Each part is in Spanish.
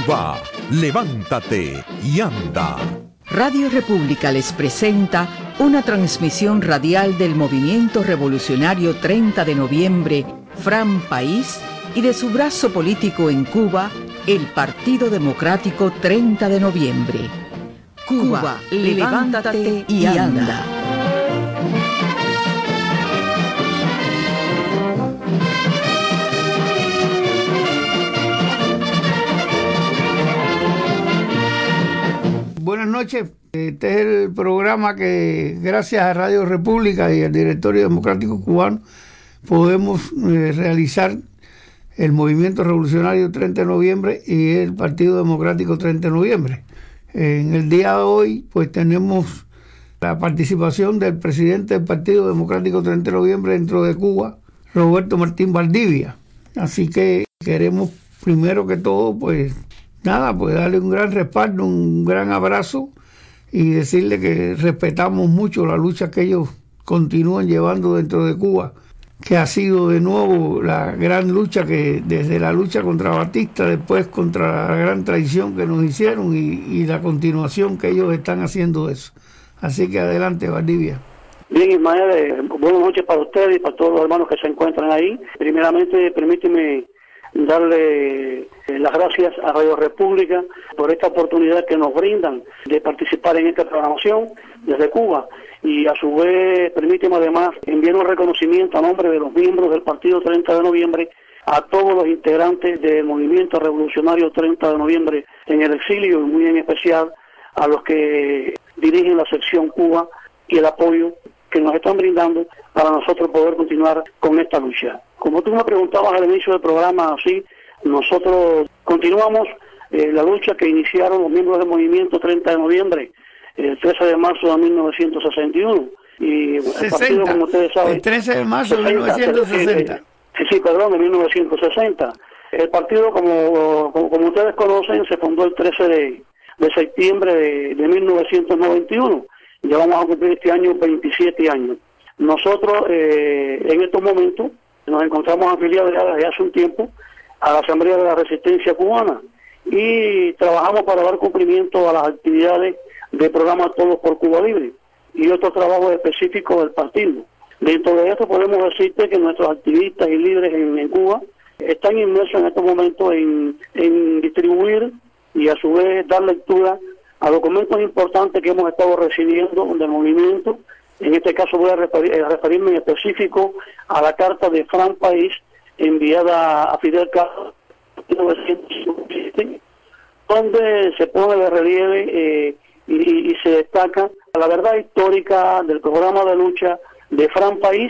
Cuba, levántate y anda. Radio República les presenta una transmisión radial del Movimiento Revolucionario 30 de noviembre, Fran País, y de su brazo político en Cuba, el Partido Democrático 30 de noviembre. Cuba, levántate y anda. Buenas noches, este es el programa que gracias a Radio República y al Directorio Democrático Cubano podemos realizar el Movimiento Revolucionario 30 de noviembre y el Partido Democrático 30 de noviembre. En el día de hoy pues tenemos la participación del presidente del Partido Democrático 30 de noviembre dentro de Cuba, Roberto Martín Valdivia. Así que queremos primero que todo pues darle un gran respaldo, un gran abrazo y decirle que respetamos mucho la lucha que ellos continúan llevando dentro de Cuba, que ha sido de nuevo la gran lucha que desde la lucha contra Batista, después contra la gran traición que nos hicieron y la continuación que ellos están haciendo de eso. Así que adelante, Valdivia. Bien, Ismael, buenas noches para ustedes y para todos los hermanos que se encuentran ahí. Primeramente, permíteme darle las gracias a Radio República por esta oportunidad que nos brindan de participar en esta programación desde Cuba, y a su vez permíteme además enviar un reconocimiento a nombre de los miembros del Partido 30 de noviembre a todos los integrantes del Movimiento Revolucionario 30 de noviembre en el exilio, y muy en especial a los que dirigen la sección Cuba y el apoyo que nos están brindando para nosotros poder continuar con esta lucha. Como tú me preguntabas al inicio del programa, sí, nosotros continuamos la lucha que iniciaron los miembros del Movimiento 30 de noviembre el 13 de marzo de 1961. Y el partido, como ustedes saben... El 13 de marzo de 1960. De 1960. El partido, como ustedes conocen, se fundó el 13 de septiembre de 1991. Ya vamos a cumplir este año 27 años. Nosotros, en estos momentos, nos encontramos afiliados ya desde hace un tiempo a la Asamblea de la Resistencia Cubana y trabajamos para dar cumplimiento a las actividades del programa Todos por Cuba Libre y otros trabajos específicos del partido. Dentro de esto podemos decirte que nuestros activistas y líderes en Cuba están inmersos en estos momentos en distribuir y a su vez dar lectura a documentos importantes que hemos estado recibiendo del movimiento. En este caso voy a referirme en específico a la carta de Fran País enviada a Fidel Castro en 1957, donde se pone de relieve y se destaca la verdad histórica del programa de lucha de Fran País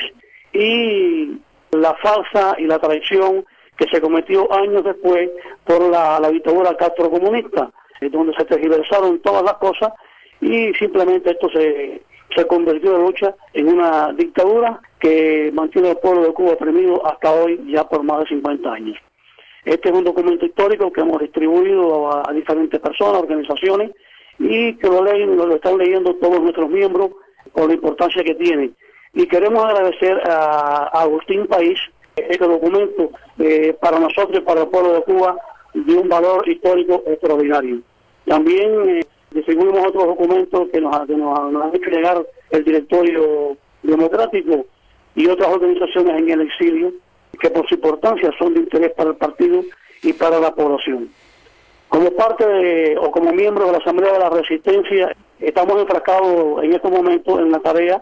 y la falsa y la traición que se cometió años después por la dictadura castrocomunista, donde se tergiversaron todas las cosas y simplemente esto se convirtió la lucha en una dictadura que mantiene al pueblo de Cuba oprimido hasta hoy, ya por más de 50 años. Este es un documento histórico que hemos distribuido a diferentes personas, organizaciones, y que lo están leyendo todos nuestros miembros por la importancia que tiene. Y queremos agradecer a Agustín País este documento para nosotros y para el pueblo de Cuba de un valor histórico extraordinario. También distribuimos otros documentos que nos han hecho llegar el Directorio Democrático y otras organizaciones en el exilio, que por su importancia son de interés para el partido y para la población. Como parte o como miembro de la Asamblea de la Resistencia, estamos enfrascados en estos momentos en la tarea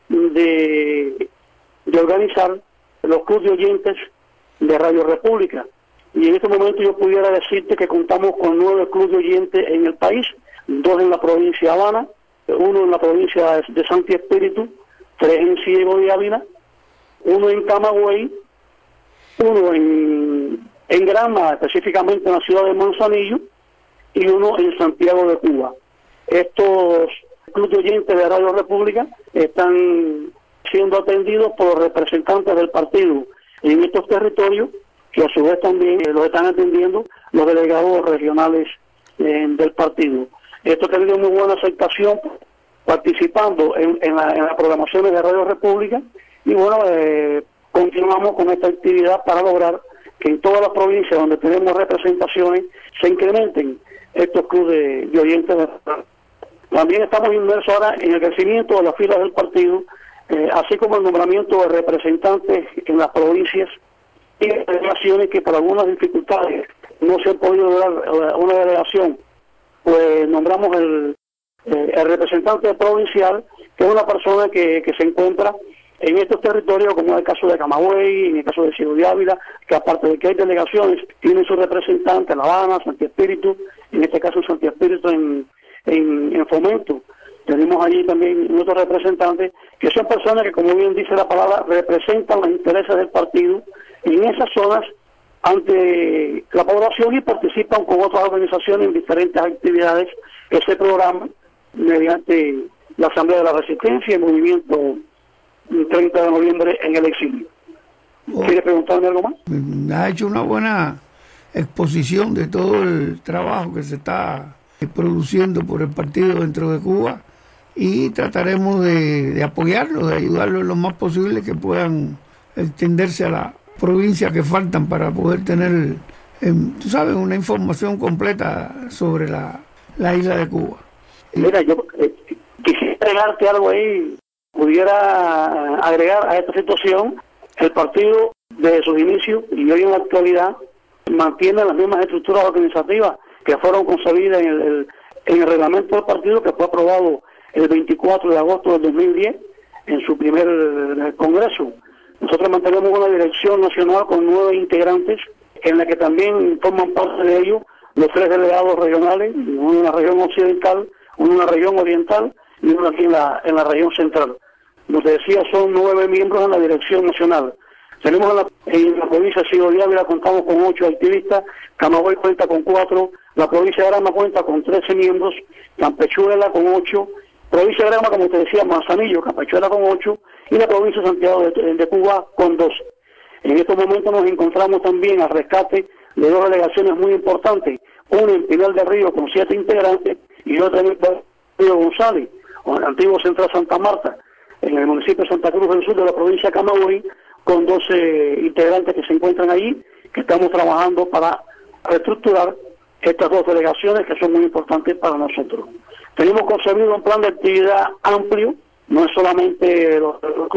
de organizar los clubes de oyentes de Radio República. Y en este momento yo pudiera decirte que contamos con 9 clubes de oyentes en el país, 2 en la provincia de Habana, 1 en la provincia de Santi Espíritu, 3 en Ciego de Ávila, 1 en Camagüey, 1 en Granma, específicamente en la ciudad de Manzanillo, y 1 en Santiago de Cuba. Estos clubes de oyentes de Radio República están siendo atendidos por los representantes del partido en estos territorios, que a su vez también los están atendiendo los delegados regionales del partido. Esto ha tenido muy buena aceptación participando en las programaciones de Radio República y bueno, continuamos con esta actividad para lograr que en todas las provincias donde tenemos representaciones se incrementen estos clubes de oyentes. También estamos inmersos ahora en el crecimiento de las filas del partido, así como el nombramiento de representantes en las provincias y delegaciones que por algunas dificultades no se ha podido dar una delegación. Pues nombramos el representante provincial, que es una persona que se encuentra en estos territorios, como en el caso de Camagüey, en el caso de Ciudad de Ávila, que aparte de que hay delegaciones, tienen su representante en La Habana, Santi Espíritu, en este caso Santi Espíritu en Fomento. Tenemos allí también otros representantes, que son personas que, como bien dice la palabra, representan los intereses del partido en esas zonas ante la población y participan con otras organizaciones en diferentes actividades que se programan mediante la Asamblea de la Resistencia y el movimiento 30 de noviembre en el exilio. ¿Quiere preguntarme algo más? Ha hecho una buena exposición de todo el trabajo que se está produciendo por el partido dentro de Cuba y trataremos de apoyarlo, de ayudarlo lo más posible que puedan extenderse a la provincia que faltan para poder tener, tú sabes, una información completa sobre la isla de Cuba. Mira, yo quisiera agregarte algo ahí, pudiera agregar a esta situación. El partido desde sus inicios y hoy en la actualidad mantiene las mismas estructuras organizativas que fueron concebidas en el reglamento del partido, que fue aprobado el 24 de agosto del 2010 en su primer congreso. Nosotros mantenemos una dirección nacional con 9 integrantes, en la que también forman parte de ellos los 3 delegados regionales, uno en la región occidental, uno en la región oriental y uno aquí en la región central. Como te decía, son 9 miembros en la dirección nacional. Tenemos en la provincia de Ciudad de Ávila contamos con 8 activistas, Camagüey cuenta con 4, la provincia de Granma cuenta con 13 miembros, Campechuela con 8, provincia de Granma, como te decía, Manzanillo, Campechuela con 8 y la provincia de Santiago de Cuba con 12. En estos momentos nos encontramos también al rescate de 2 delegaciones muy importantes, una en Pinar del Río con 7 integrantes y otra en el Río González, o en el antiguo Central Santa Marta, en el municipio de Santa Cruz del Sur de la provincia de Camagüey, con 12 integrantes que se encuentran allí, que estamos trabajando para reestructurar estas 2 delegaciones que son muy importantes para nosotros. Tenemos concebido un plan de actividad amplio, no es solamente los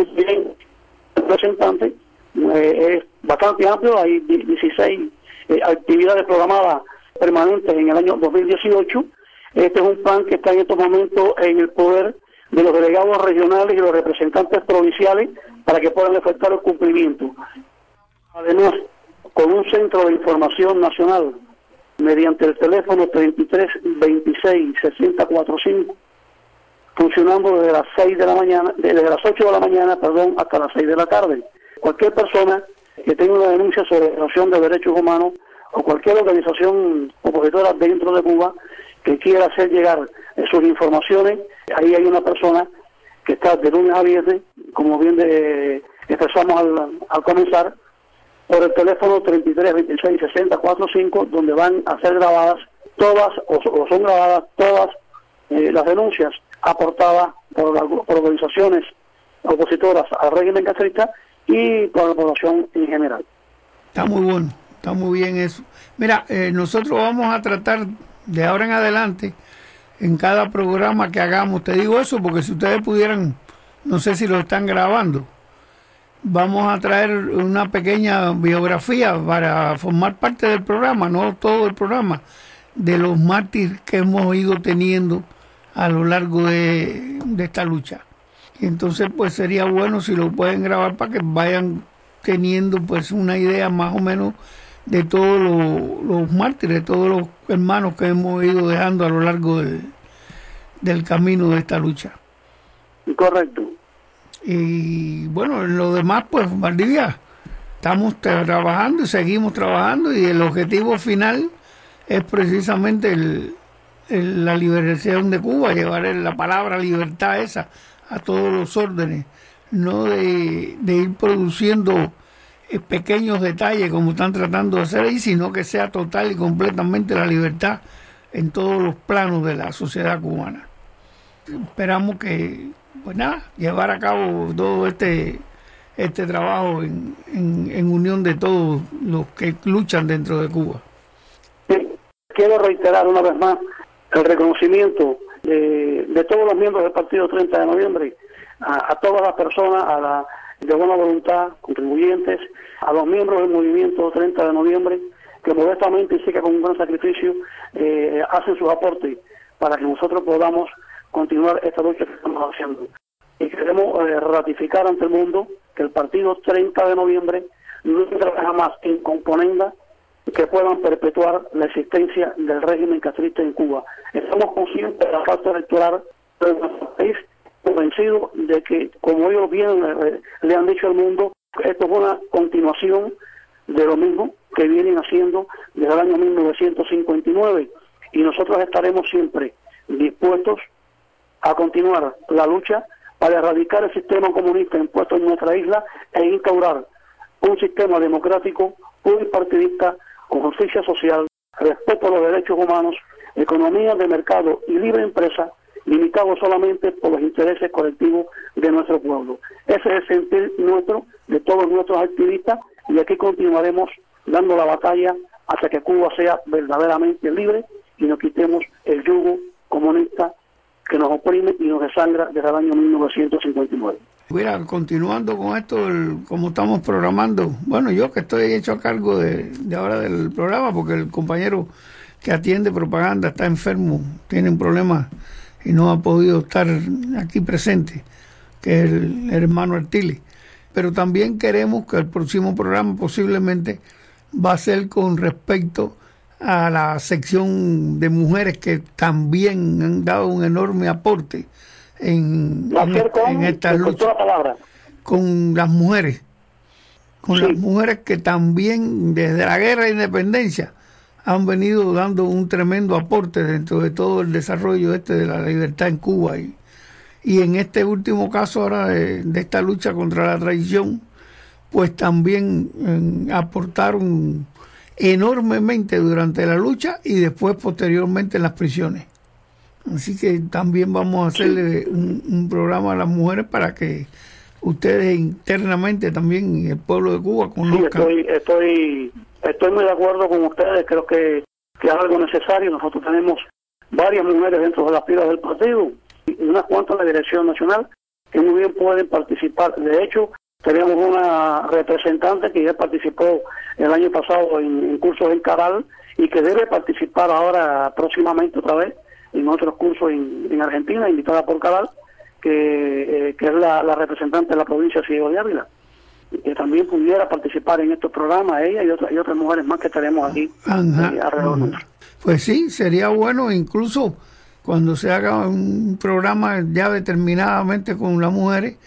representantes, es bastante amplio, hay 16 actividades programadas permanentes en el año 2018. Este es un plan que está en estos momentos en el poder de los delegados regionales y los representantes provinciales para que puedan efectuar el cumplimiento. Además, con un centro de información nacional mediante el teléfono 33 26 60 45, funcionando desde las 6 de la mañana, desde las 8 de la mañana, hasta las 6 de la tarde. Cualquier persona que tenga una denuncia sobre violación de derechos humanos o cualquier organización opositora dentro de Cuba que quiera hacer llegar sus informaciones, ahí hay una persona que está de lunes a viernes, como bien expresamos al comenzar, por el teléfono 33 26 60 45, donde van a ser grabadas todas, o son grabadas todas las denuncias aportadas por organizaciones opositoras al régimen castrista y por la población en general. Está muy bueno, está muy bien eso. Mira, nosotros vamos a tratar de ahora en adelante, en cada programa que hagamos, te digo eso porque si ustedes pudieran, no sé si lo están grabando, vamos a traer una pequeña biografía para formar parte del programa, no todo el programa, de los mártires que hemos ido teniendo a lo largo de esta lucha. Y entonces pues sería bueno si lo pueden grabar para que vayan teniendo pues una idea más o menos de todos los mártires, todos los hermanos que hemos ido dejando a lo largo del camino de esta lucha. Correcto. Y bueno, en lo demás pues Valdivia, estamos trabajando y seguimos trabajando y el objetivo final es precisamente la liberación de Cuba, llevar la palabra libertad esa a todos los órdenes, no de ir produciendo pequeños detalles como están tratando de hacer ahí, sino que sea total y completamente la libertad en todos los planos de la sociedad cubana. Esperamos que, pues nada, llevar a cabo todo este este trabajo en unión de todos los que luchan dentro de Cuba. Sí, quiero reiterar una vez más el reconocimiento de todos los miembros del Partido 30 de Noviembre, a todas las personas, de buena voluntad, contribuyentes, a los miembros del movimiento 30 de Noviembre, que modestamente y sé que con un gran sacrificio hacen sus aportes para que nosotros podamos continuar esta lucha que estamos haciendo. Y queremos ratificar ante el mundo que el Partido 30 de Noviembre no trabaja más en componendas que puedan perpetuar la existencia del régimen castrista en Cuba. Estamos conscientes de la falta electoral de nuestro país, convencidos de que, como ellos bien le han dicho al mundo, esto es una continuación de lo mismo que vienen haciendo desde el año 1959, y nosotros estaremos siempre dispuestos a continuar la lucha para erradicar el sistema comunista impuesto en nuestra isla e instaurar un sistema democrático pluripartidista con justicia social, respeto a los derechos humanos, economía de mercado y libre empresa, limitado solamente por los intereses colectivos de nuestro pueblo. Ese es el sentir nuestro, de todos nuestros activistas, y aquí continuaremos dando la batalla hasta que Cuba sea verdaderamente libre y nos quitemos el yugo comunista que nos oprime y nos desangra desde el año 1959. Mira, continuando con esto, como estamos programando, bueno, yo que estoy hecho a cargo de ahora del programa, porque el compañero que atiende propaganda está enfermo, tiene un problema y no ha podido estar aquí presente, que es el hermano Artile. Pero también queremos que el próximo programa posiblemente va a ser con respecto a la sección de mujeres, que también han dado un enorme aporte en esta lucha con las mujeres, las mujeres que también desde la guerra de independencia han venido dando un tremendo aporte dentro de todo el desarrollo de la libertad en Cuba, y en este último caso ahora de esta lucha contra la traición, pues también aportaron enormemente durante la lucha y después posteriormente en las prisiones. Así que también vamos a hacerle un programa a las mujeres para que ustedes internamente también, el pueblo de Cuba, conozcan. Sí, estoy muy de acuerdo con ustedes, creo que es algo necesario. Nosotros tenemos varias mujeres dentro de las filas del partido y unas cuantas en la dirección nacional que muy bien pueden participar. De hecho, tenemos una representante que ya participó el año pasado en cursos en Caral y que debe participar ahora próximamente otra vez en otros cursos en Argentina, invitada por Caral, que es la representante de la provincia de Ciego de Ávila, que también pudiera participar en estos programas, ella y otras mujeres más que estaremos aquí alrededor. Pues sí, sería bueno, incluso cuando se haga un programa ya determinadamente con las mujeres,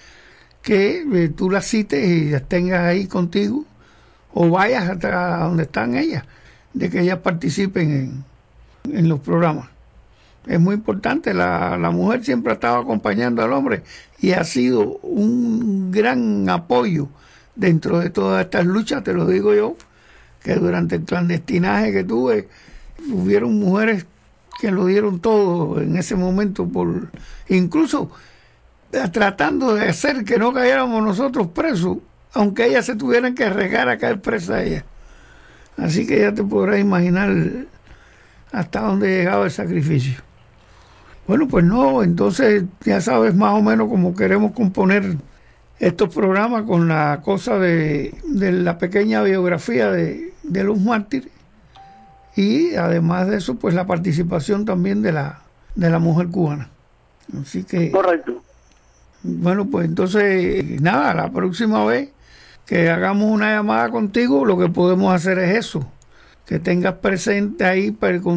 que tú las cites y las tengas ahí contigo, o vayas hasta donde están ellas, de que ellas participen en los programas. Es muy importante, la mujer siempre ha estado acompañando al hombre y ha sido un gran apoyo dentro de todas estas luchas. Te lo digo yo, que durante el clandestinaje que tuve, hubieron mujeres que lo dieron todo en ese momento, incluso tratando de hacer que no cayéramos nosotros presos, aunque ellas se tuvieran que arriesgar a caer presa ellas. Así que ya te podrás imaginar hasta dónde llegaba el sacrificio. Bueno, pues no, entonces ya sabes más o menos cómo queremos componer estos programas, con la cosa de la pequeña biografía de los mártires, y además de eso, pues la participación también de la mujer cubana. Así que... Correcto. Bueno, pues entonces, nada, la próxima vez que hagamos una llamada contigo, lo que podemos hacer es eso, que tengas presente ahí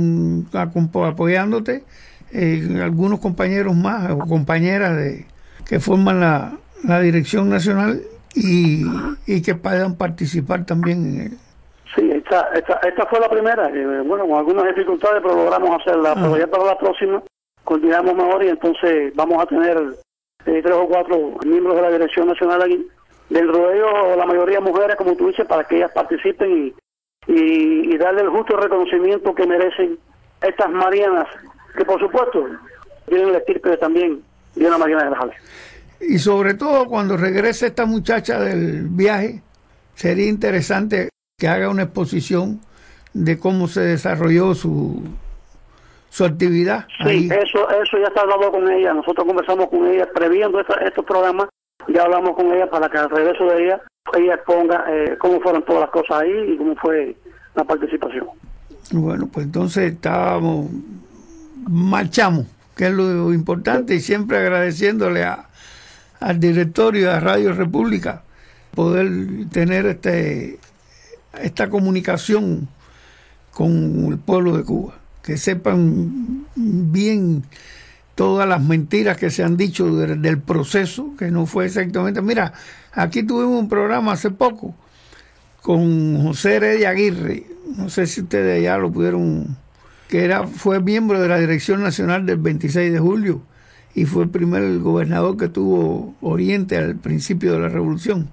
apoyándote algunos compañeros más o compañeras que forman la dirección nacional y que puedan participar también en él. Sí, esta fue la primera, bueno, con algunas dificultades, pero logramos hacerla. Pero ya para la próxima continuamos mejor, y entonces vamos a tener 3 o 4 miembros de la dirección nacional aquí, dentro de ellos la mayoría mujeres, como tú dices, para que ellas participen y darle el justo reconocimiento que merecen estas marianas, que por supuesto tienen el estirpe también de una Mariana Grajales. Y sobre todo cuando regrese esta muchacha del viaje, sería interesante que haga una exposición de cómo se desarrolló su actividad. Sí, ahí. Eso ya está hablado con ella. Nosotros conversamos con ella, previendo estos programas, ya hablamos con ella para que al regreso de ella exponga cómo fueron todas las cosas ahí y cómo fue la participación. Bueno, pues entonces marchamos, que es lo importante, y siempre agradeciéndole al directorio de Radio República poder tener esta comunicación con el pueblo de Cuba, que sepan bien todas las mentiras que se han dicho del proceso, que no fue exactamente. Mira, aquí tuvimos un programa hace poco con José Heredia Aguirre, no sé si ustedes ya lo pudieron, fue miembro de la Dirección Nacional del 26 de julio y fue el primer gobernador que tuvo Oriente al principio de la Revolución.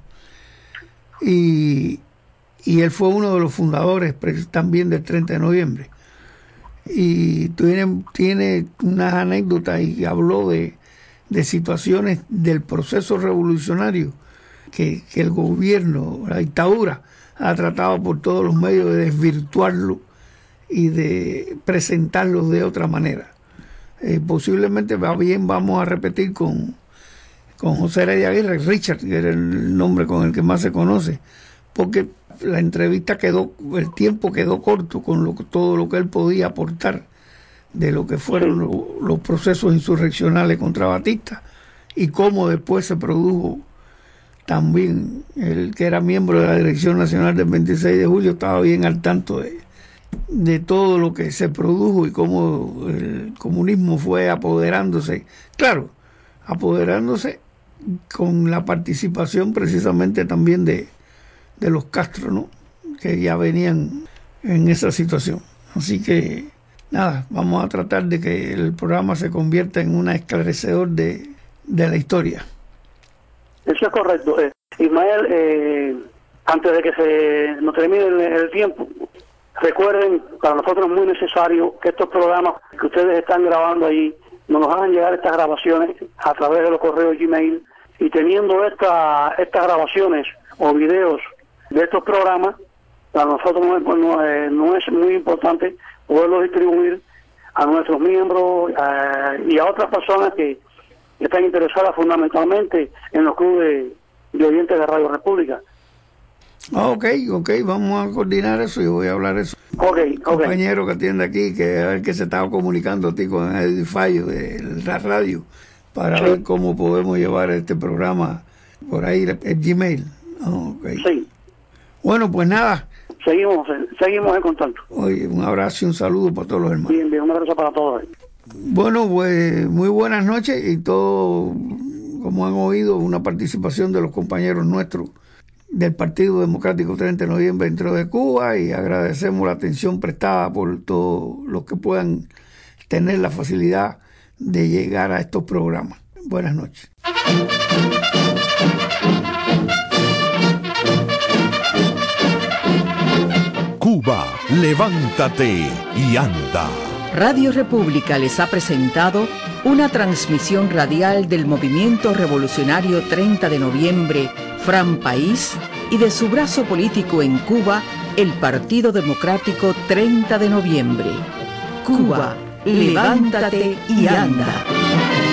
Y él fue uno de los fundadores también del 30 de noviembre. Y tiene unas anécdotas y habló de situaciones del proceso revolucionario que el gobierno, la dictadura, ha tratado por todos los medios de desvirtuarlo y de presentarlo de otra manera. Posiblemente vamos a repetir con José Heredia Aguirre, Richard, que era el nombre con el que más se conoce, porque la entrevista el tiempo quedó corto con todo lo que él podía aportar de lo que fueron los procesos insurreccionales contra Batista y cómo después se produjo también. El que era miembro de la Dirección Nacional del 26 de julio estaba bien al tanto de todo lo que se produjo y cómo el comunismo fue apoderándose con la participación precisamente también de los Castro, ¿no? Que ya venían en esa situación. Así que nada, vamos a tratar de que el programa se convierta en un esclarecedor de la historia. Eso es correcto. Ismael, antes de que nos termine el tiempo, recuerden, para nosotros es muy necesario que estos programas que ustedes están grabando ahí nos hagan llegar estas grabaciones a través de los correos Gmail, y teniendo estas grabaciones o videos de estos programas, para nosotros no es muy importante poderlos distribuir a nuestros miembros y a otras personas que están interesadas fundamentalmente en los clubes de oyentes de Radio República. Ok, vamos a coordinar eso y voy a hablar eso. Compañero que atiende aquí, que se estaba comunicando a ti con el fallo de la radio para ver cómo podemos llevar este programa por ahí, el Gmail. Sí. Bueno, pues nada. Seguimos en contacto. Oye, un abrazo y un saludo para todos los hermanos. Bien, un abrazo para todos. Bueno, pues muy buenas noches y todo, como han oído, una participación de los compañeros nuestros del Partido Democrático 30 de noviembre dentro de Cuba, y agradecemos la atención prestada por todos los que puedan tener la facilidad de llegar a estos programas. Buenas noches. Cuba, levántate y anda. Radio República les ha presentado una transmisión radial del Movimiento Revolucionario 30 de noviembre, Fran País, y de su brazo político en Cuba, el Partido Democrático 30 de noviembre. Cuba, levántate y anda.